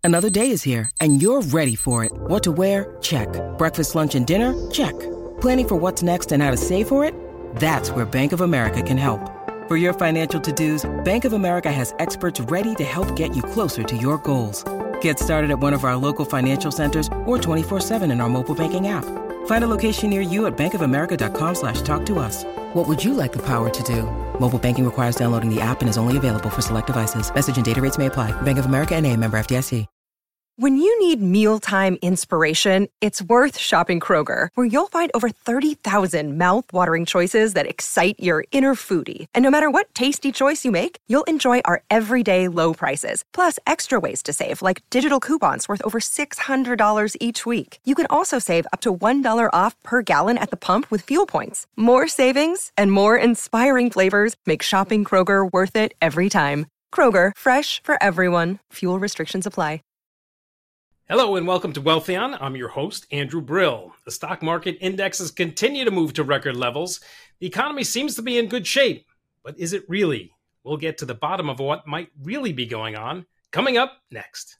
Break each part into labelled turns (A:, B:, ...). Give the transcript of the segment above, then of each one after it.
A: Another day is here, and you're ready for it. What to wear? Check. Breakfast, lunch, and dinner? Check. Planning for what's next and how to save for it? That's where Bank of America can help. For your financial to-dos, Bank of America has experts ready to help get you closer to your goals. Get started at one of our local financial centers or 24/7 in our mobile banking app. Find a location near you at bankofamerica.com/talktous. What would you like the power to do? Mobile banking requires downloading the app and is only available for select devices. Message and data rates may apply. Bank of America N.A., member FDIC.
B: When you need mealtime inspiration, it's worth shopping Kroger, where you'll find over 30,000 mouth-watering choices that excite your inner foodie. And no matter what tasty choice you make, you'll enjoy our everyday low prices, plus extra ways to save, like digital coupons worth over $600 each week. You can also save up to $1 off per gallon at the pump with fuel points. More savings and more inspiring flavors make shopping Kroger worth it every time. Kroger, fresh for everyone. Fuel restrictions apply.
C: Hello and welcome to Wealthion. I'm your host, Andrew Brill. The stock market indexes continue to move to record levels. The economy seems to be in good shape, but is it really? We'll get to the bottom of what might really be going on coming up next.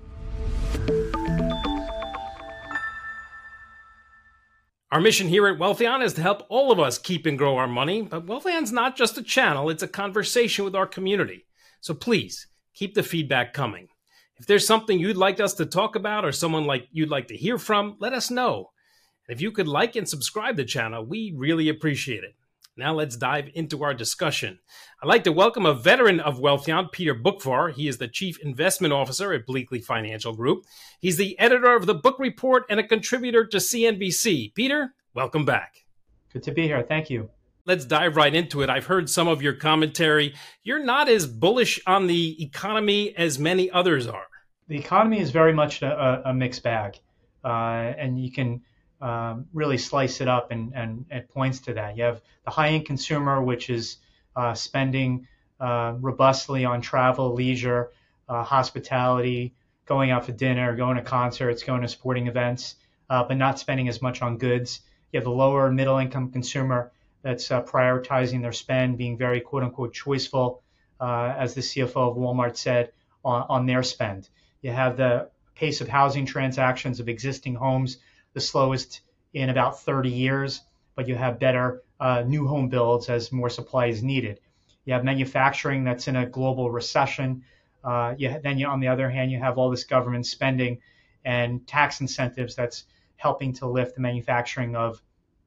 C: Our mission here at Wealthion is to help all of us keep and grow our money, but Wealthion's not just a channel, it's a conversation with our community. So please, keep the feedback coming. If there's something you'd like us to talk about or someone you'd like to hear from, let us know. And if you could like and subscribe to the channel, we really appreciate it. Now let's dive into our discussion. I'd like to welcome a veteran of Wealthion, Peter Boockvar. He is the Chief Investment Officer at Bleakley Financial Group. He's the editor of the Book Report and a contributor to CNBC. Peter, welcome back.
D: Good to be here. Thank you.
C: Let's dive right into it. I've heard some of your commentary. You're not as bullish on the economy as many others are.
D: The economy is very much a mixed bag, and you can really slice it up, and it points to that. You have the high-end consumer, which is spending robustly on travel, leisure, hospitality, going out for dinner, going to concerts, going to sporting events, but not spending as much on goods. You have the lower middle-income consumer that's prioritizing their spend, being very quote-unquote choiceful, as the CFO of Walmart said, on their spend. You have the pace of housing transactions of existing homes, the slowest in about 30 years, but you have better new home builds as more supply is needed. You have manufacturing that's in a global recession. On the other hand, you have all this government spending and tax incentives that's helping to lift the manufacturing of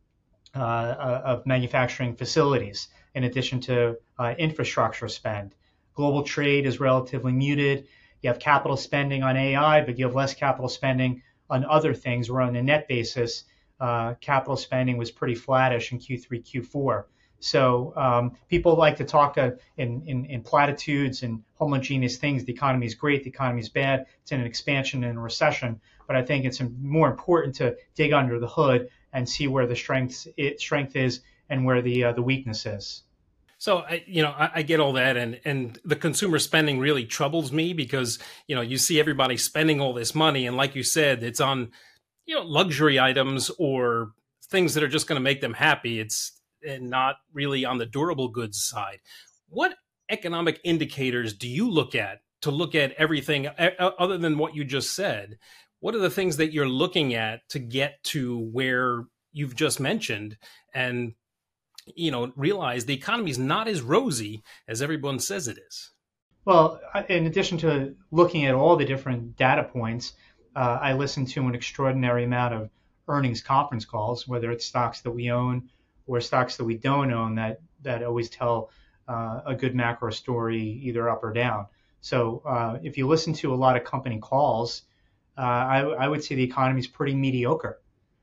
D: manufacturing facilities, in addition to infrastructure spend. Global trade is relatively muted. You have capital spending on AI, but you have less capital spending on other things, where on a net basis, capital spending was pretty flattish in Q3, Q4. So people like to talk in platitudes and homogeneous things. The economy is great, the economy is bad, it's in an expansion and a recession. But I think it's more important to dig under the hood and see where the strength is and where the weakness is.
C: So, I get all that, and the consumer spending really troubles me because, you see everybody spending all this money, and like you said, it's on, luxury items or things that are just going to make them happy. It's not really on the durable goods side. What economic indicators do you look at to look at everything other than what you just said? What are the things that you're looking at to get to where you've just mentioned and realize the economy is not as rosy as everyone says it is?
D: Well, in addition to looking at all the different data points, I listen to an extraordinary amount of earnings conference calls, whether it's stocks that we own or stocks that we don't own, that always tell a good macro story, either up or down. So if you listen to a lot of company calls, I would say the economy is pretty mediocre.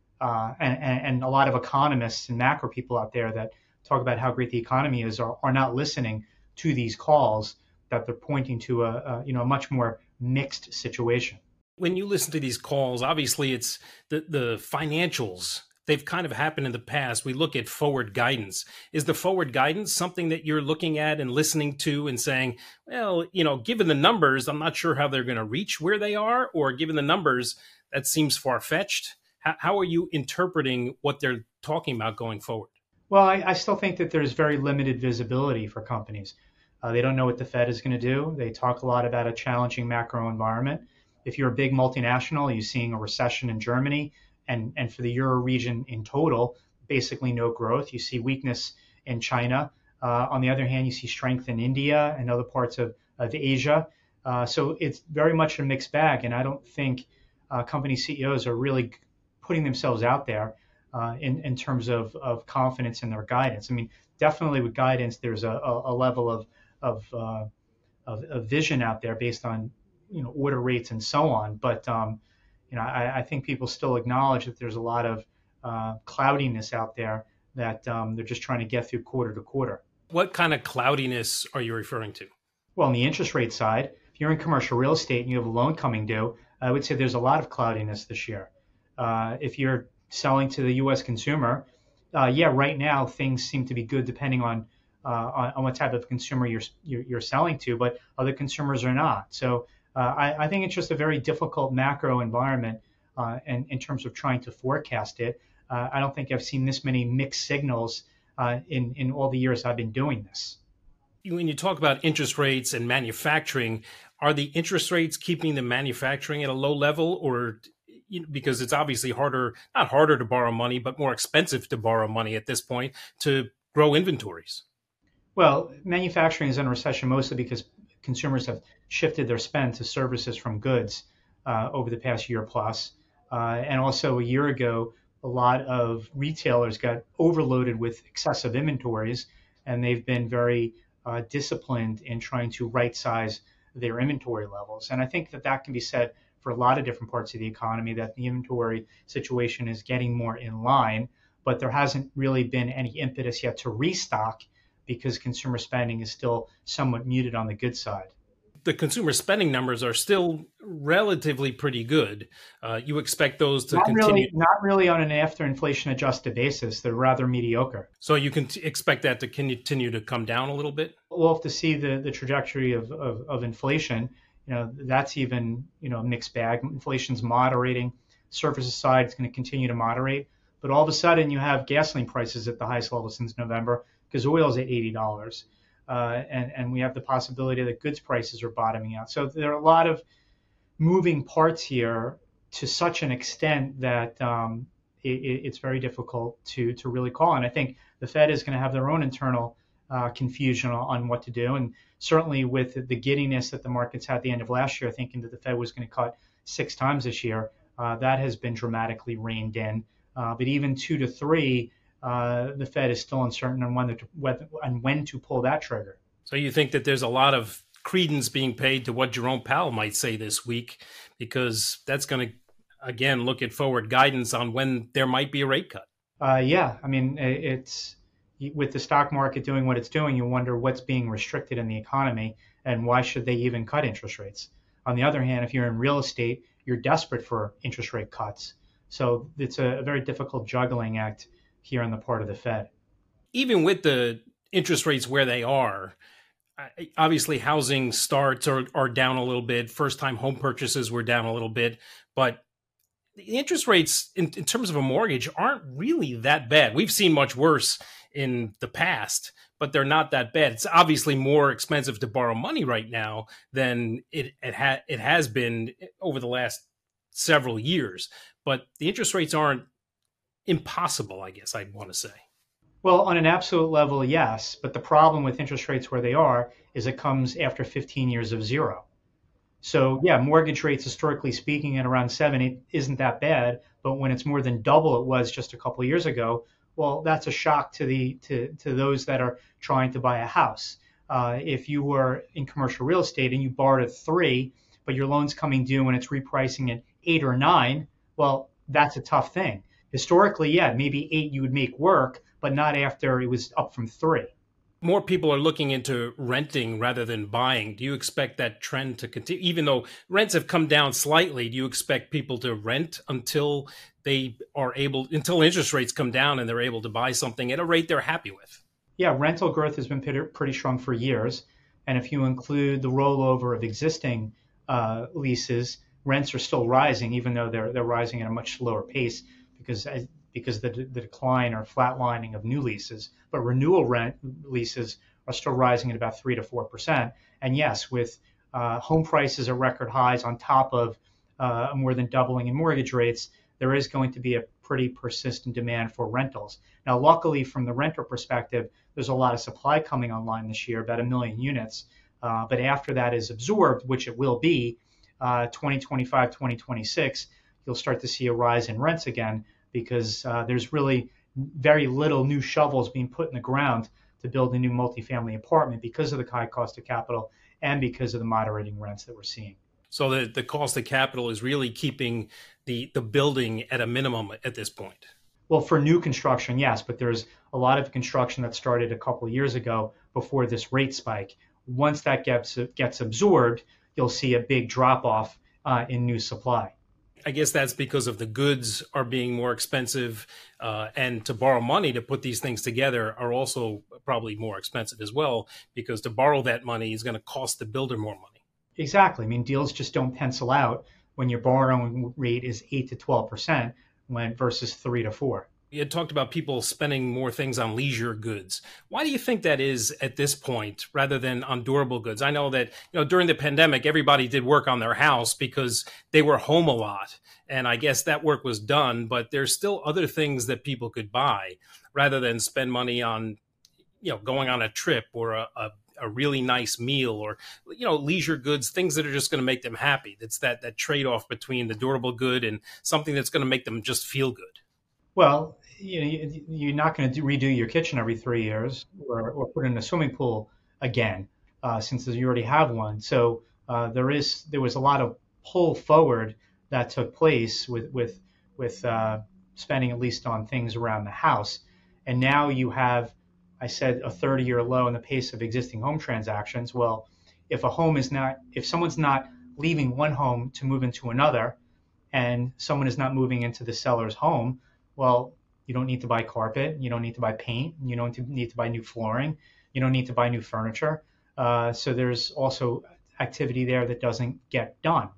D: And a lot of economists and macro people out there that talk about how great the economy is are not listening to these calls, that they're pointing to a much more mixed situation.
C: When you listen to these calls, obviously it's the financials. They've kind of happened in the past. We look at forward guidance. Is the forward guidance something that you're looking at and listening to and saying, well, given the numbers, I'm not sure how they're going to reach where they are, or given the numbers, that seems far-fetched? How are you interpreting what they're talking about going forward?
D: Well, I still think that there's very limited visibility for companies. They don't know what the Fed is going to do. They talk a lot about a challenging macro environment. if you're a big multinational, you're seeing a recession in Germany, and for the Euro region in total, basically no growth. You see weakness in China. On the other hand, you see strength in India and other parts of Asia. So it's very much a mixed bag, and I don't think company CEOs are really putting themselves out there in terms of confidence in their guidance. I mean, definitely with guidance, there's a level of vision out there based on order rates and so on. But I think people still acknowledge that there's a lot of cloudiness out there that they're just trying to get through quarter to quarter.
C: What kind of cloudiness are you referring to?
D: Well, on the interest rate side, if you're in commercial real estate and you have a loan coming due, I would say there's a lot of cloudiness this year. If you're selling to the U.S. consumer, right now things seem to be good depending on what type of consumer you're selling to, but other consumers are not. So I think it's just a very difficult macro environment in terms of trying to forecast it. I don't think I've seen this many mixed signals in all the years I've been doing this.
C: When you talk about interest rates and manufacturing, are the interest rates keeping the manufacturing at a low level, or because it's obviously not harder to borrow money, but more expensive to borrow money at this point to grow inventories?
D: Well, manufacturing is in a recession mostly because consumers have shifted their spend to services from goods over the past year plus. And also a year ago, a lot of retailers got overloaded with excessive inventories, and they've been very disciplined in trying to right-size their inventory levels. And I think that can be said for a lot of different parts of the economy, that the inventory situation is getting more in line, but there hasn't really been any impetus yet to restock because consumer spending is still somewhat muted on the good side.
C: The consumer spending numbers are still relatively pretty good. You expect those to continue?
D: Not really on an after inflation adjusted basis. They're rather mediocre.
C: So you can expect that to continue to come down a little bit?
D: We'll have to see the trajectory of inflation. That's even, a mixed bag. Inflation's moderating. Services side is going to continue to moderate. But all of a sudden you have gasoline prices at the highest level since November because oil is at $80. And we have the possibility that goods prices are bottoming out. So there are a lot of moving parts here to such an extent that it's very difficult to really call. And I think the Fed is going to have their own internal confusion on what to do. And certainly with the giddiness that the markets had at the end of last year, thinking that the Fed was going to cut 6 times this year, that has been dramatically reined in. But even 2 to 3, the Fed is still uncertain on when to pull that trigger.
C: So you think that there's a lot of credence being paid to what Jerome Powell might say this week, because that's going to, again, look at forward guidance on when there might be a rate cut?
D: Yeah. I mean, it's with the stock market doing what it's doing, you wonder what's being restricted in the economy and why should they even cut interest rates. On the other hand, if you're in real estate, you're desperate for interest rate cuts. So it's a very difficult juggling act here on the part of the Fed. Even
C: with the interest rates where they are, obviously housing starts are down a little bit. First-time home purchases were down a little bit. But the interest rates in terms of a mortgage aren't really that bad. We've seen much worse in the past, but they're not that bad. It's obviously more expensive to borrow money right now than it has been over the last several years. But the interest rates aren't impossible, I guess I'd want to say.
D: Well, on an absolute level, yes. But the problem with interest rates where they are is it comes after 15 years of zero. So, yeah, mortgage rates, historically speaking, at around 7, it isn't that bad. But when it's more than double it was just a couple of years ago, well, that's a shock to those that are trying to buy a house. If you were in commercial real estate and you borrowed at 3, but your loan's coming due and it's repricing at 8 or 9, well, that's a tough thing. Historically, yeah, maybe 8 you would make work, but not after it was up from 3.
C: More people are looking into renting rather than buying. Do you expect that trend to continue? Even though rents have come down slightly, do you expect people to rent until interest rates come down and they're able to buy something at a rate they're happy with?
D: Yeah, rental growth has been pretty strong for years. And if you include the rollover of existing leases, rents are still rising, even though they're rising at a much slower pace because the decline or flatlining of new leases. But renewal rent leases are still rising at about 3 to 4%. And yes, with home prices at record highs on top of more than doubling in mortgage rates, there is going to be a pretty persistent demand for rentals. Now, luckily, from the renter perspective, there's a lot of supply coming online this year, about 1 million units. But after that is absorbed, which it will be, 2025, 2026, you'll start to see a rise in rents again because there's really very little new shovels being put in the ground to build a new multifamily apartment because of the high cost of capital and because of the moderating rents that we're seeing.
C: So the cost of capital is really keeping the building at a minimum at this point.
D: Well, for new construction, yes, but there's a lot of construction that started a couple of years ago before this rate spike. Once that gets absorbed, you'll see a big drop off in new supply.
C: I guess that's because of the goods are being more expensive, and to borrow money to put these things together are also probably more expensive as well, because to borrow that money is going to cost the builder more money.
D: Exactly. I mean, deals just don't pencil out when your borrowing rate is 8 to 12% versus 3 to 4.
C: You had talked about people spending more things on leisure goods. Why do you think that is at this point rather than on durable goods? I know that, during the pandemic, everybody did work on their house because they were home a lot. And I guess that work was done, but there's still other things that people could buy rather than spend money on, going on a trip or a really nice meal or, leisure goods, things that are just going to make them happy. It's that trade-off between the durable good and something that's going to make them just feel good.
D: Well, you're not going to redo your kitchen every 3 years or put in a swimming pool again, since you already have one. So there was a lot of pull forward that took place with spending at least on things around the house. And now you have, I said, a 30-year low in the pace of existing home transactions. Well, if someone's not leaving one home to move into another, and someone is not moving into the seller's home, well, you don't need to buy carpet, you don't need to buy paint, you don't need to buy new flooring, you don't need to buy new furniture. So there's also activity there that doesn't get done.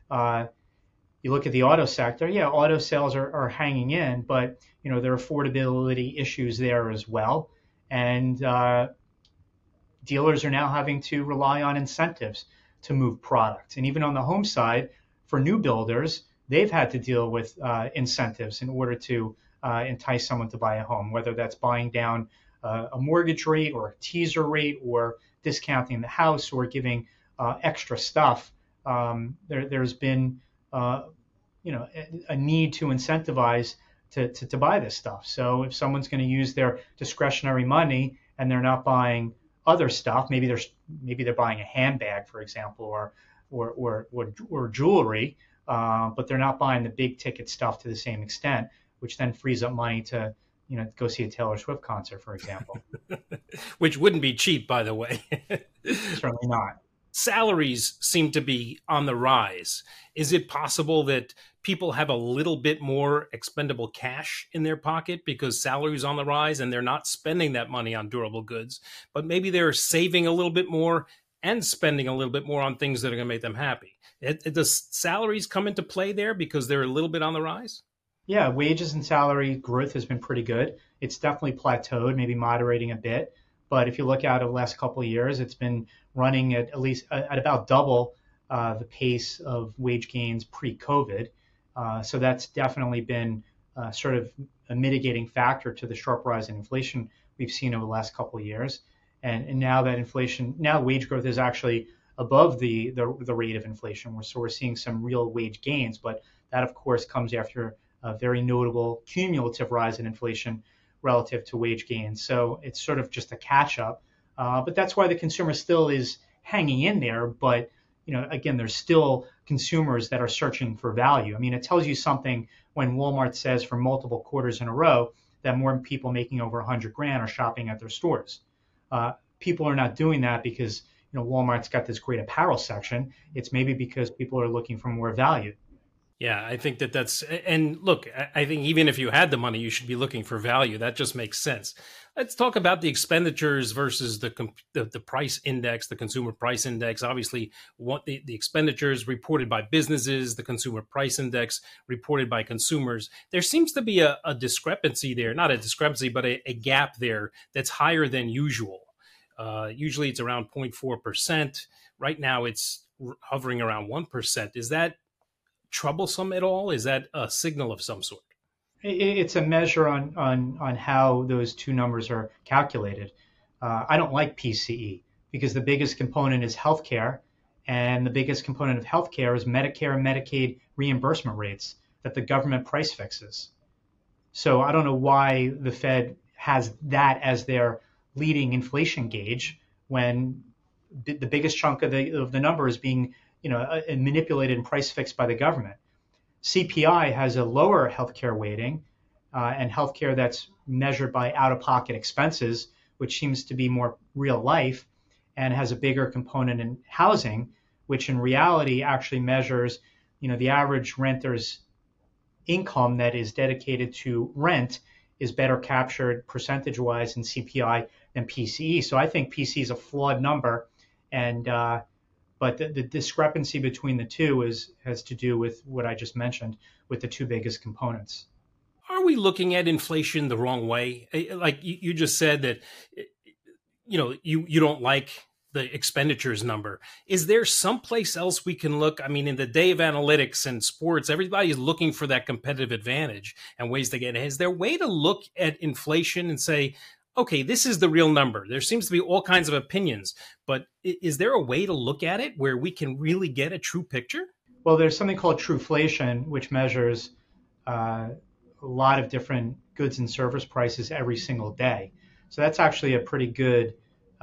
D: You look at the auto sector, auto sales are hanging in, but there are affordability issues there as well. And dealers are now having to rely on incentives to move product. And even on the home side, for new builders, they've had to deal with incentives in order to entice someone to buy a home, whether that's buying down a mortgage rate or a teaser rate or discounting the house or giving extra stuff. There's been a need to incentivize to buy this stuff. So if someone's going to use their discretionary money and they're not buying other stuff, maybe they're buying a handbag, for example, or jewelry. But they're not buying the big ticket stuff to the same extent, which then frees up money to, go see a Taylor Swift concert, for example.
C: Which wouldn't be cheap, by the way.
D: Certainly not.
C: Salaries seem to be on the rise. Is it possible that people have a little bit more expendable cash in their pocket because salaries on the rise and they're not spending that money on durable goods, but maybe they're saving a little bit more and spending a little bit more on things that are going to make them happy? Does salaries come into play there because they're a little bit on the rise?
D: Yeah, wages and salary growth has been pretty good. It's definitely plateaued, maybe moderating a bit. But if you look out over the last couple of years, it's been running at least at about double the pace of wage gains pre-COVID. So that's definitely been sort of a mitigating factor to the sharp rise in inflation we've seen over the last couple of years. And now that wage growth is actually above the rate of inflation. So we're seeing some real wage gains, but that of course comes after a very notable cumulative rise in inflation relative to wage gains. So it's sort of just a catch up. But that's why the consumer still is hanging in there. But again, there's still consumers that are searching for value. I mean, it tells you something when Walmart says for multiple quarters in a row that more people making over 100 grand are shopping at their stores. People are not doing that because Walmart's got this great apparel section. It's maybe because people are looking for more value.
C: Yeah, I think that's, and look, I think even if you had the money, you should be looking for value. That just makes sense. Let's talk about the expenditures versus the price index, the consumer price index. Obviously, what the expenditures reported by businesses, the consumer price index reported by consumers. There seems to be a discrepancy there, not a discrepancy, but a gap there that's higher than usual. Usually it's around 0.4%. Right now it's hovering around 1%. Is that troublesome at all? Is that a signal of some sort?
D: It's a measure on how those two numbers are calculated. I don't like PCE because the biggest component is healthcare, and the biggest component of healthcare is Medicare and Medicaid reimbursement rates that the government price fixes. So I don't know why the Fed has that as their leading inflation gauge when the biggest chunk of the number is being manipulated and price fixed by the government. CPI has a lower healthcare weighting, and healthcare that's measured by out-of-pocket expenses, which seems to be more real life, and has a bigger component in housing, which in reality actually measures, the average renter's income that is dedicated to rent is better captured percentage-wise in CPI than PCE. So I think PCE is a flawed number, and but the discrepancy between the two has to do with what I just mentioned, with the two biggest components.
C: Are we looking at inflation the wrong way? Like you just said that, you don't like the expenditures number. Is there someplace else we can look? I mean, in the day of analytics and sports, everybody is looking for that competitive advantage and ways to get it. Is there a way to look at inflation and say, okay, this is the real number? There seems to be all kinds of opinions, but is there a way to look at it where we can really get a true picture?
D: Well, there's something called Truflation, which measures a lot of different goods and service prices every single day. So that's actually a pretty good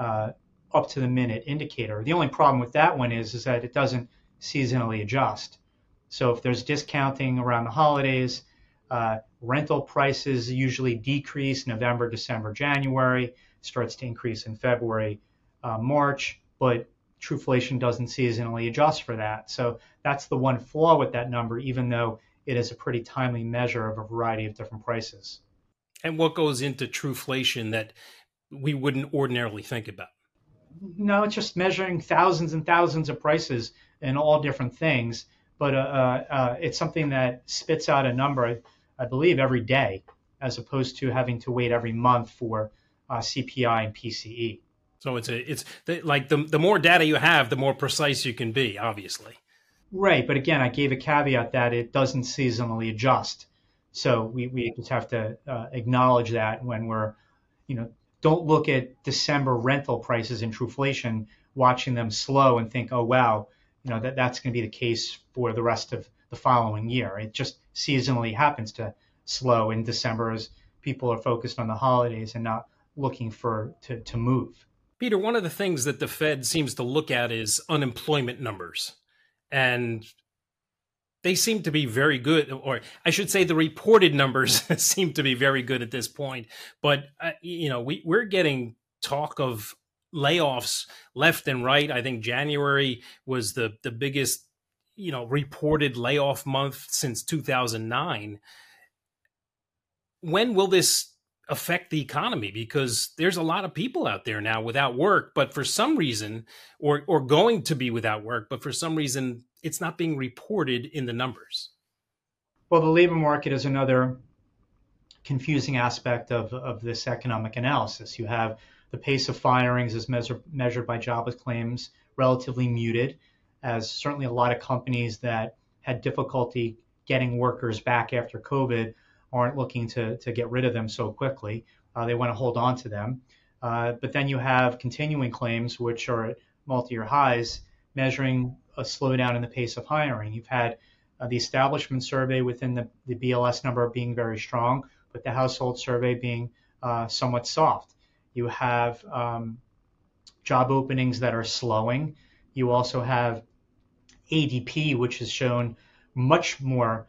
D: up to the minute indicator. The only problem with that one is that it doesn't seasonally adjust. So if there's discounting around the holidays, rental prices usually decrease November, December, January, starts to increase in February, March, but Truflation doesn't seasonally adjust for that. So that's the one flaw with that number, even though it is a pretty timely measure of a variety of different prices.
C: And what goes into Truflation that we wouldn't ordinarily think about?
D: No, it's just measuring thousands and thousands of prices and all different things. But it's something that spits out a number, I believe, every day, as opposed to having to wait every month for CPI and PCE.
C: So like the more data you have, the more precise you can be, obviously.
D: Right. But again, I gave a caveat that it doesn't seasonally adjust. So we just have to acknowledge that when we're, don't look at December rental prices in Truflation, watching them slow and think, oh, wow, that's going to be the case for the rest of the following year. It just seasonally happens to slow in December as people are focused on the holidays and not looking to move.
C: Peter, one of the things that the Fed seems to look at is unemployment numbers. And they seem to be very good, or I should say the reported numbers seem to be very good at this point. But, we're getting talk of layoffs left and right. I think January was the biggest, reported layoff month since 2009. When will this affect the economy? Because there's a lot of people out there now without work, but for some reason, or going to be without work, but for some reason, it's not being reported in the numbers.
D: Well, the labor market is another confusing aspect of this economic analysis. You have the pace of firings as measured by jobless claims relatively muted, as certainly a lot of companies that had difficulty getting workers back after COVID aren't looking to get rid of them so quickly. They want to hold on to them. But then you have continuing claims, which are at multi-year highs, measuring a slowdown in the pace of hiring. You've had the establishment survey within the BLS number being very strong, but the household survey being somewhat soft. You have job openings that are slowing. You also have ADP, which has shown much more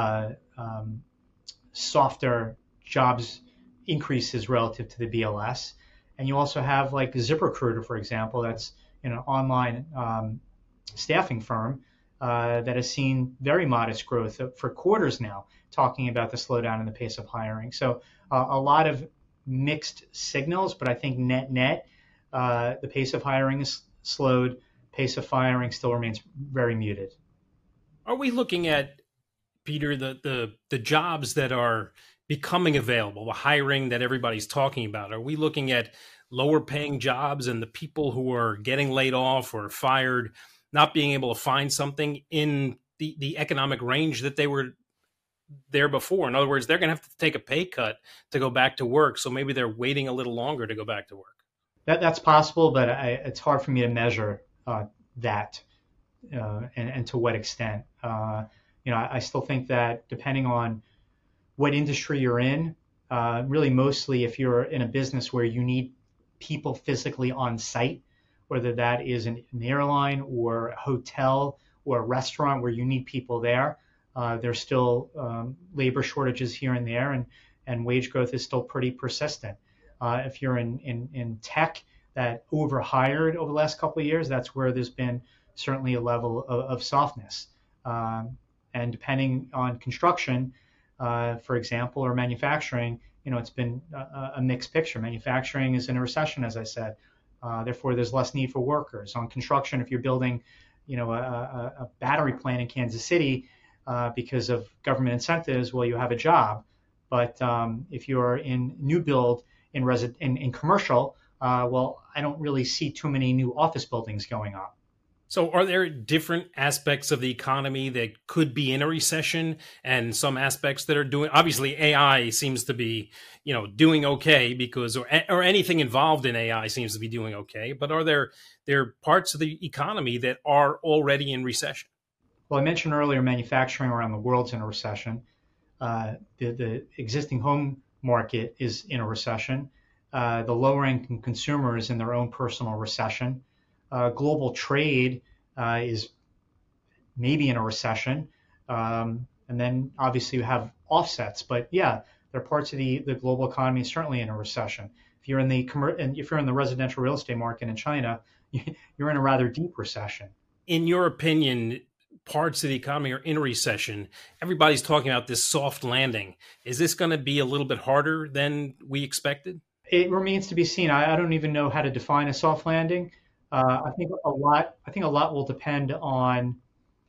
D: softer jobs increases relative to the BLS. And you also have like ZipRecruiter, for example, that's an online staffing firm that has seen very modest growth for quarters now, talking about the slowdown in the pace of hiring. So a lot of mixed signals, but I think net, the pace of hiring is slowed, pace of firing still remains very muted.
C: Are we looking at, Peter, the jobs that are becoming available, the hiring that everybody's talking about? Are we looking at lower paying jobs and the people who are getting laid off or fired not being able to find something in the economic range that they were there before. In other words, they're going to have to take a pay cut to go back to work. So maybe they're waiting a little longer to go back to work.
D: That's possible, but it's hard for me to measure that and to what extent. I still think that depending on what industry you're in, really mostly if you're in a business where you need people physically on site, whether that is an airline or a hotel or a restaurant where you need people there, there's still labor shortages here and there, and wage growth is still pretty persistent. If you're in tech that overhired over the last couple of years, that's where there's been certainly a level of softness. And depending on construction, for example, or manufacturing, it's been a mixed picture. Manufacturing is in a recession, as I said. Therefore, there's less need for workers. On construction, if you're building, a battery plant in Kansas City because of government incentives, well, you have a job. But if you're in new build in commercial, well, I don't really see too many new office buildings going up.
C: So are there different aspects of the economy that could be in a recession and some aspects that are doing, obviously AI seems to be, doing okay because, or anything involved in AI seems to be doing okay, but are there parts of the economy that are already in recession?
D: Well, I mentioned earlier, manufacturing around the world's in a recession. The existing home market is in a recession. The lower income consumer is in their own personal recession. Global trade is maybe in a recession. And then obviously you have offsets. But yeah, there are parts of the global economy certainly in a recession. If you're in the residential real estate market in China, you're in a rather deep recession.
C: In your opinion, parts of the economy are in a recession. Everybody's talking about this soft landing. Is this going to be a little bit harder than we expected?
D: It remains to be seen. I don't even know how to define a soft landing. I think a lot will depend on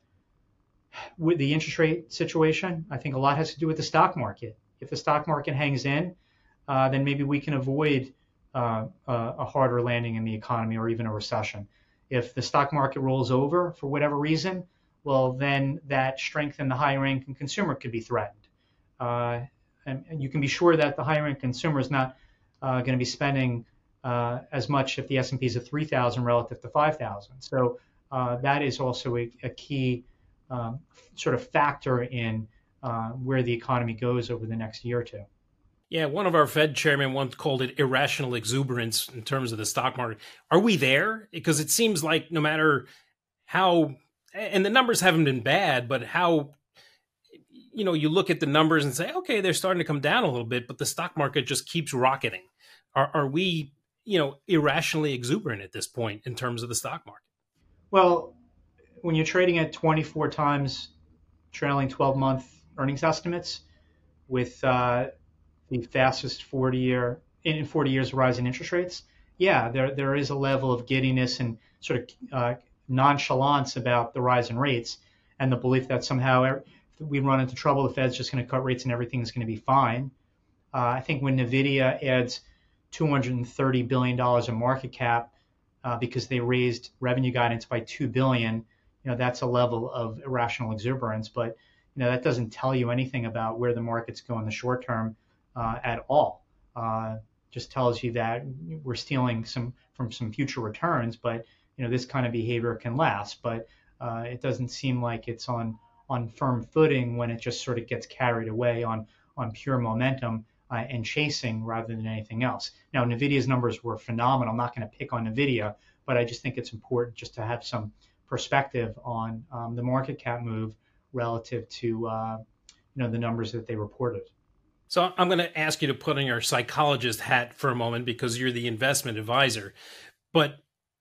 D: with the interest rate situation. I think a lot has to do with the stock market. If the stock market hangs in, then maybe we can avoid a harder landing in the economy or even a recession. If the stock market rolls over for whatever reason, well, then that strength in the higher income consumer could be threatened. And you can be sure that the higher income consumer is not going to be spending as much if the S&P is at 3,000 relative to 5,000. So that is also a key sort of factor in where the economy goes over the next year or two.
C: Yeah, one of our Fed chairmen once called it irrational exuberance in terms of the stock market. Are we there? Because it seems like no matter how, and the numbers haven't been bad, but how, you look at the numbers and say, okay, they're starting to come down a little bit, but the stock market just keeps rocketing. Are we, irrationally exuberant at this point in terms of the stock market?
D: Well, when you're trading at 24 times trailing 12-month earnings estimates with the fastest 40 years rise in interest rates, yeah, there is a level of giddiness and sort of nonchalance about the rise in rates and the belief that somehow if we run into trouble, the Fed's just going to cut rates and everything's going to be fine. I think when NVIDIA adds $230 billion in market cap because they raised revenue guidance by $2 billion, that's a level of irrational exuberance. But that doesn't tell you anything about where the markets go in the short term at all. Just tells you that we're stealing from some future returns, but this kind of behavior can last. But it doesn't seem like it's on firm footing when it just sort of gets carried away on pure momentum and chasing rather than anything else. Now, NVIDIA's numbers were phenomenal. I'm not going to pick on NVIDIA, but I just think it's important just to have some perspective on the market cap move relative to the numbers that they reported.
C: So I'm going to ask you to put on your psychologist hat for a moment because you're the investment advisor. But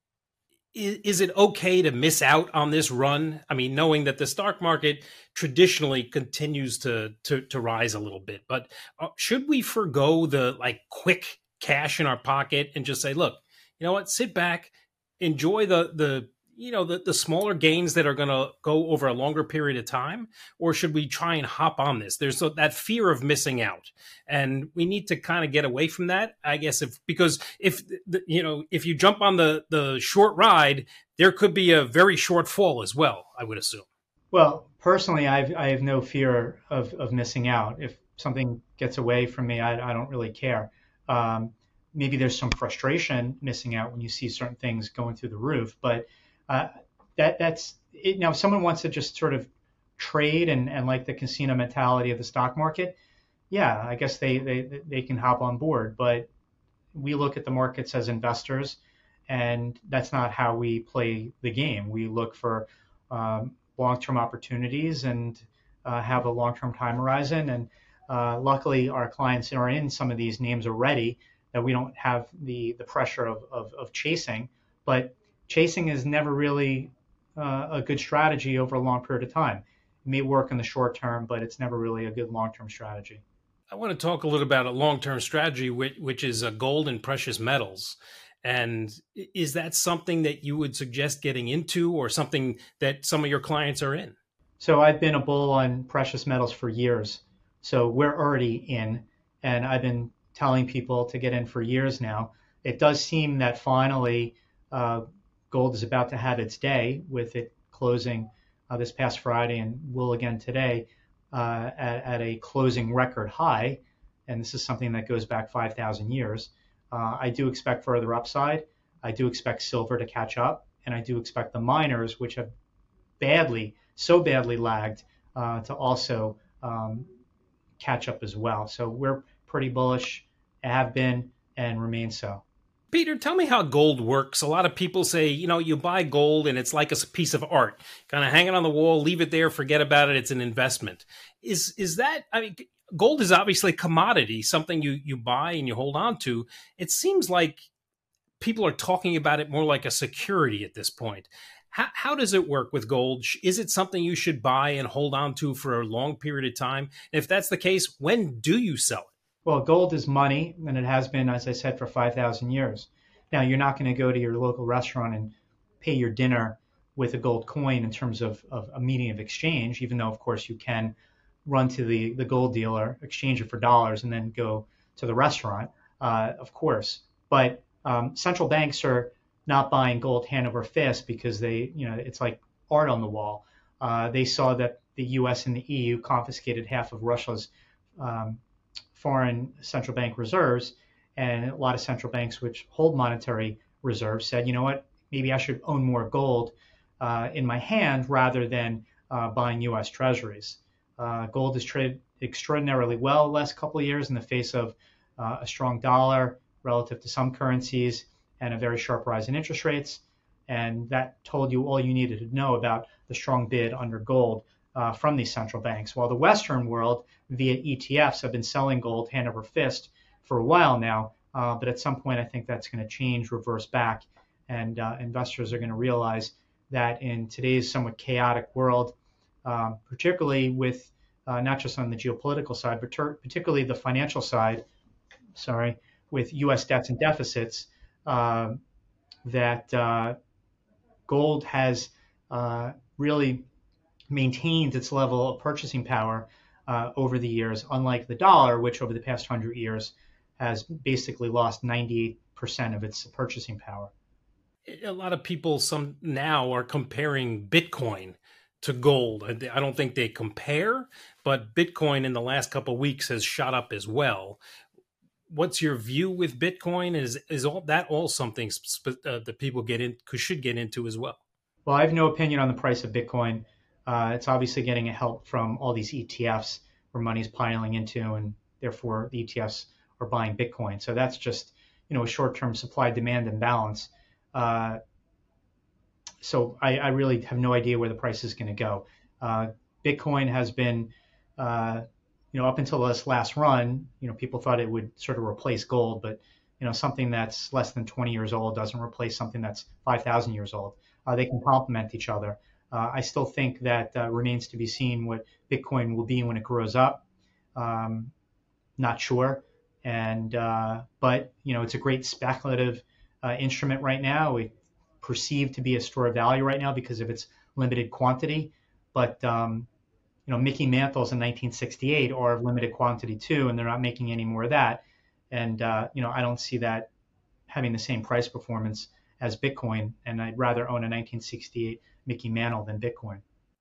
C: is it okay to miss out on this run? I mean, knowing that the stock market traditionally continues to rise a little bit, but should we forgo the quick cash in our pocket and just say, look, you know what, sit back, enjoy the smaller gains that are going to go over a longer period of time? Or should we try and hop on this? There's that fear of missing out, and we need to kind of get away from that, I guess, because if you jump on the short ride, there could be a very short fall as well, I would assume.
D: Well, personally, I have no fear of missing out. If something gets away from me, I don't really care. Um, Maybe there's some frustration missing out when you see certain things going through the roof, but uh, that's it. Now, if someone wants to just sort of trade and like the casino mentality of the stock market, yeah, I guess they can hop on board. But we look at the markets as investors, and that's not how we play the game. We look for long-term opportunities and have a long-term time horizon. And luckily, our clients are in some of these names already that we don't have the pressure of chasing. But chasing is never really a good strategy over a long period of time. It may work in the short term, but it's never really a good long-term strategy.
C: I want to talk a little about a long-term strategy, which is gold and precious metals. And is that something that you would suggest getting into, or something that some of your clients are in?
D: So I've been a bull on precious metals for years. So we're already in, and I've been telling people to get in for years now. It does seem that finally uh, gold is about to have its day, with it closing this past Friday and will again today at a closing record high. And this is something that goes back 5,000 years. I do expect further upside. I do expect silver to catch up, and I do expect the miners, which have so badly lagged, to also catch up as well. So we're pretty bullish, have been, and remain so.
C: Peter, tell me how gold works. A lot of people say, you buy gold and it's like a piece of art, kind of hang it on the wall, leave it there, forget about it. It's an investment. Is that, I mean, gold is obviously a commodity, something you buy and you hold on to. It seems like people are talking about it more like a security at this point. How does it work with gold? Is it something you should buy and hold on to for a long period of time? And if that's the case, when do you sell it?
D: Well, gold is money, and it has been, as I said, for 5,000 years. Now, you're not going to go to your local restaurant and pay your dinner with a gold coin in terms of a medium of exchange, even though, of course, you can run to the gold dealer, exchange it for dollars, and then go to the restaurant, of course. But central banks are not buying gold hand over fist because it's like art on the wall. They saw that the U.S. and the EU confiscated half of Russia's foreign central bank reserves, and a lot of central banks which hold monetary reserves said, you know what, maybe I should own more gold in my hand rather than buying U.S. treasuries. Gold has traded extraordinarily well the last couple of years in the face of a strong dollar relative to some currencies and a very sharp rise in interest rates. And that told you all you needed to know about the strong bid under gold from these central banks. While the Western world, via ETFs, have been selling gold hand over fist for a while now, but at some point I think that's going to change, reverse back, and investors are going to realize that in today's somewhat chaotic world, particularly with not just on the geopolitical side, but particularly the financial side, with U.S. debts and deficits, that gold has really maintained its level of purchasing power over the years, unlike the dollar, which over the past 100 years has basically lost 98% of its purchasing power.
C: A lot of people now are comparing Bitcoin to gold. I don't think they compare, but Bitcoin in the last couple of weeks has shot up as well. What's your view with Bitcoin? Is all that something that people should get into as well?
D: Well, I have no opinion on the price of Bitcoin. It's obviously getting help from all these ETFs where money's piling into, and therefore the ETFs are buying Bitcoin. So that's just a short-term supply-demand imbalance. So I really have no idea where the price is going to go. Bitcoin has been, up until this last run, people thought it would sort of replace gold, but something that's less than 20 years old doesn't replace something that's 5,000 years old. They can complement each other. I still think that remains to be seen what Bitcoin will be when it grows up. Not sure. But it's a great speculative instrument right now. It's perceived to be a store of value right now because of its limited quantity. But Mickey Mantles in 1968 are of limited quantity too, and they're not making any more of that. And I don't see that having the same price performance as Bitcoin, and I'd rather own a 1968 Mickey Mantle than Bitcoin.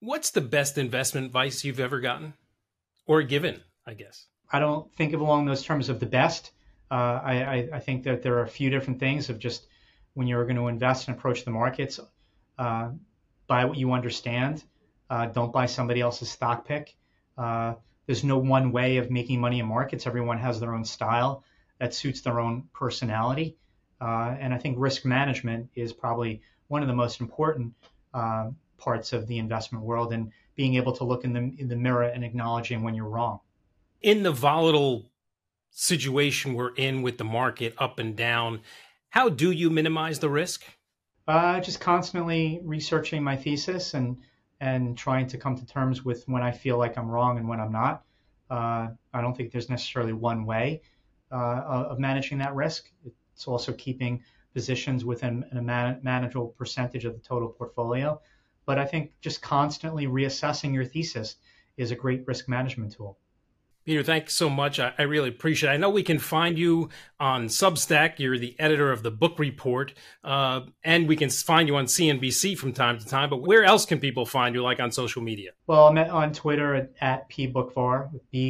C: What's the best investment advice you've ever gotten or given, I guess?
D: I don't think of along those terms of the best. I think that there are a few different things of just when you're going to invest and approach the markets, buy what you understand. Don't buy somebody else's stock pick. There's no one way of making money in markets. Everyone has their own style that suits their own personality. And I think risk management is probably one of the most important parts of the investment world, and being able to look in the mirror and acknowledging when you're wrong.
C: In the volatile situation we're in with the market up and down, how do you minimize the risk?
D: Just constantly researching my thesis and trying to come to terms with when I feel like I'm wrong and when I'm not. I don't think there's necessarily one way of managing that risk. It's also keeping positions within a manageable percentage of the total portfolio. But I think just constantly reassessing your thesis is a great risk management tool.
C: Peter, thanks so much. I really appreciate it. I know we can find you on Substack. You're the editor of the Book Report, and we can find you on CNBC from time to time. But where else can people find you, like on social media?
D: Well, I'm on Twitter at pbookvar,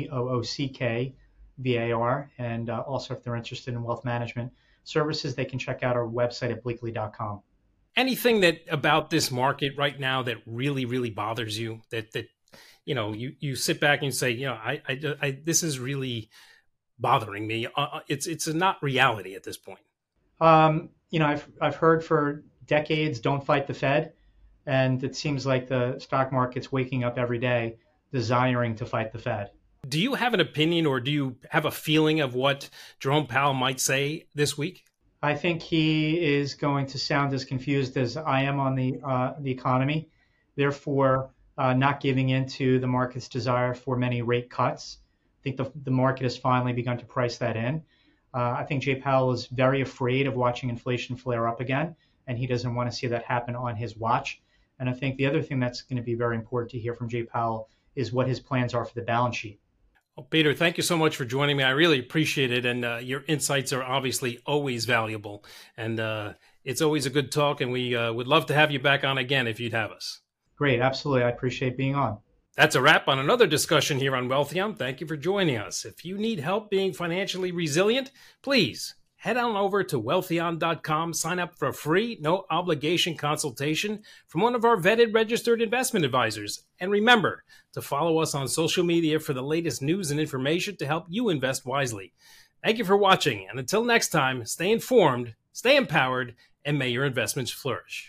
D: BOOCKVAR, and also if they're interested in wealth management services, they can check out our website at bleakley.com.
C: Anything that about this market right now that really, really bothers you, that you sit back and you say, I this is really bothering me. It's not reality at this point.
D: I've heard for decades, don't fight the Fed, and it seems like the stock market's waking up every day desiring to fight the Fed.
C: Do you have an opinion, or do you have a feeling of what Jerome Powell might say this week?
D: I think he is going to sound as confused as I am on the economy. Therefore, not giving in to the market's desire for many rate cuts. I think the market has finally begun to price that in. I think Jay Powell is very afraid of watching inflation flare up again, and he doesn't want to see that happen on his watch. And I think the other thing that's going to be very important to hear from Jay Powell is what his plans are for the balance sheet.
C: Well, Peter, thank you so much for joining me. I really appreciate it. And your insights are obviously always valuable. And it's always a good talk. And we would love to have you back on again if you'd have us.
D: Great. Absolutely. I appreciate being on.
C: That's a wrap on another discussion here on Wealthion. Thank you for joining us. If you need help being financially resilient, please head on over to Wealthion.com, sign up for a free, no obligation consultation from one of our vetted registered investment advisors. And remember to follow us on social media for the latest news and information to help you invest wisely. Thank you for watching. And until next time, stay informed, stay empowered, and may your investments flourish.